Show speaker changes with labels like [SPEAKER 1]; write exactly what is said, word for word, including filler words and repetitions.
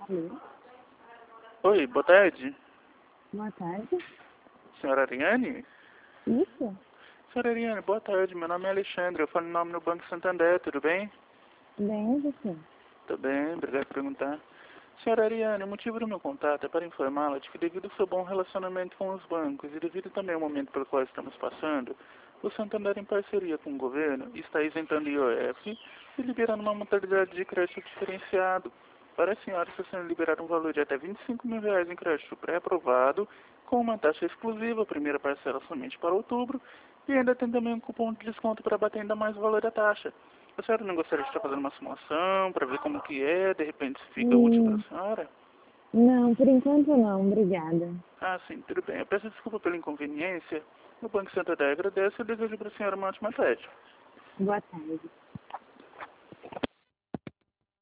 [SPEAKER 1] Alô?
[SPEAKER 2] Oi, boa tarde.
[SPEAKER 1] Boa tarde.
[SPEAKER 2] Senhora Ariane?
[SPEAKER 1] Isso?
[SPEAKER 2] Senhora Ariane, boa tarde. Meu nome é Alexandre. Eu falo em nome do Banco Santander. Tudo bem?
[SPEAKER 1] Bem, você?
[SPEAKER 2] Tudo bem, obrigado por perguntar. Senhora Ariane, o motivo do meu contato é para informá-la de que devido ao seu bom relacionamento com os bancos e devido também ao momento pelo qual estamos passando, o Santander, em parceria com o governo, está isentando I O F e liberando uma modalidade de crédito diferenciado. Para a senhora, está sendo liberado um valor de até vinte e cinco mil reais em crédito pré-aprovado, com uma taxa exclusiva, a primeira parcela somente para outubro, e ainda tem também um cupom de desconto para bater ainda mais o valor da taxa. A senhora não gostaria de estar fazendo uma simulação para ver como que é, de repente se fica útil para a
[SPEAKER 1] Hum,
[SPEAKER 2] senhora?
[SPEAKER 1] não, por enquanto não, obrigada.
[SPEAKER 2] Ah, sim, tudo bem. Eu peço desculpa pela inconveniência. O Banco Santander agradece e eu desejo para a senhora uma ótima tarde.
[SPEAKER 1] Boa tarde.